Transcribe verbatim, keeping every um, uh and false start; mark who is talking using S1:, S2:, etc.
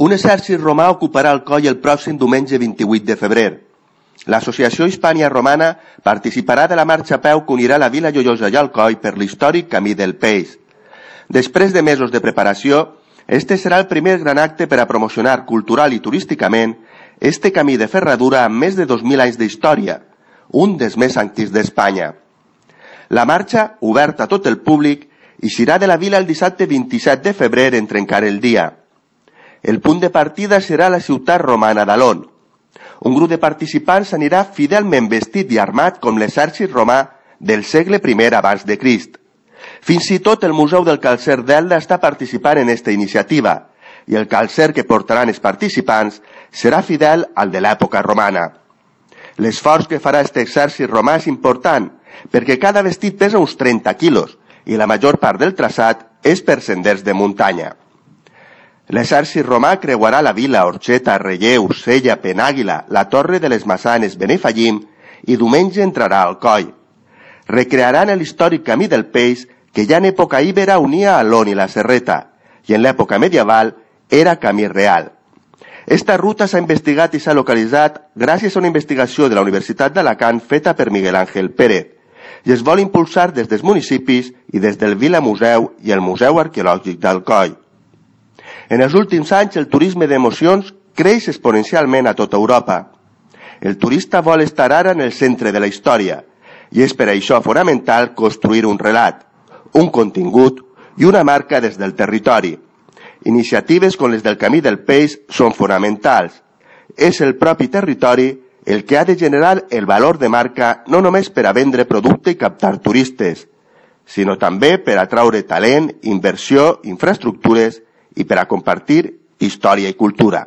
S1: Un exèrcit romà ocuparà Alcoi el pròxim diumenge vint-i-vuit de febrer. L'Associació Hispània Romana participarà de la marxa a peu que unirà la Vila Joiosa i Alcoi per l'històric Camí del Peix. Després de mesos de preparació, este serà el primer gran acte per a promocionar cultural i turísticament este camí de ferradura amb més de dos mil anys d'història, un dels més antics d'Espanya. La marxa, oberta a tot el públic, eixirà de la vila el dissabte vint-i-set de febrer en trencar el dia. El punt de partida serà la ciutat romana d'Alon. Un grup de participants anirà fidelment vestit i armat com l'exèrcit romà del segle primer abans de Crist. Fins i tot el Museu del Calcer d'Elda està participant en esta iniciativa i el calcer que portaran els participants serà fidel al de l'època romana. L'esforç que farà aquest exèrcit romà és important perquè cada vestit pesa uns trenta quilos i la major part del traçat és per senders de muntanya. L'exèrcit romà creuarà la vila, Orxeta, Relleu, Sella, Penàguila, la Torre de les Massanes, Benifallim i diumenge entrarà a Alcoi. Recrearan l'històric Camí del Peix que ja en època íbera unia Alon i la Serreta i en l'època medieval era camí real. Esta ruta s'ha investigat i s'ha localitzat gràcies a una investigació de la Universitat d'Alacant feta per Miguel Ángel Pérez i es vol impulsar des dels municipis i des del Vila Museu i el Museu Arqueològic d'Alcoi. En els últims anys el turisme d'emocions creix exponencialment a tota Europa. El turista vol estar ara en el centre de la història i és per això fonamental construir un relat, un contingut i una marca des del territori. Iniciatives com les del Camí del Peix són fonamentals. És el propi territori el que ha de generar el valor de marca no només per a vendre producte i captar turistes, sinó també per atraure talent, inversió, infraestructures i per a compartir història i cultura.